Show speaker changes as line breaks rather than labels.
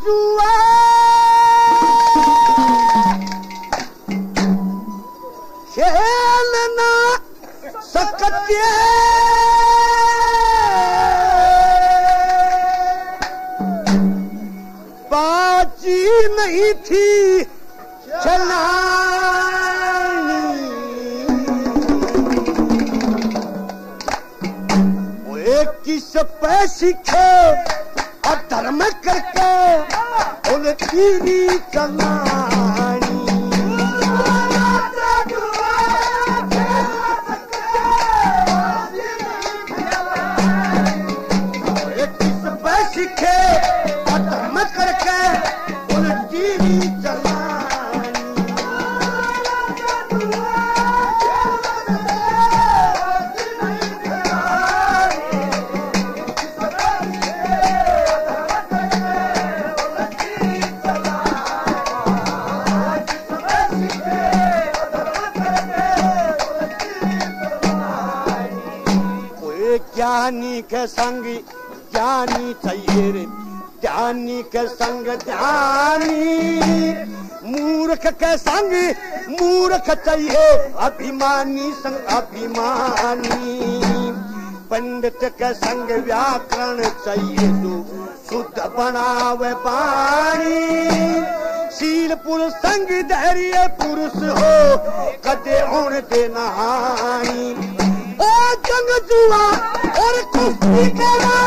जुआ खेलना सकते बाजी नहीं थी चलानी वो एक किस पे सीखे अधर्म करके उनकी चलानी एक किस पे सीखे अधर्म करके उनकी चलानी ज्ञानी के संग ज्ञानी चाहिए रे ज्ञानी के संग ज्ञानी मूर्ख के संग मूर्ख चाहिए अभिमानी संग अभिमानी पंडित के संग व्याकरण चाहिए तो शुद्ध बनावे पानी शील पुरुष संग धैर्य पुरुष हो कदे होने देना हानि ओ जंग जुआ और कुश्ती करा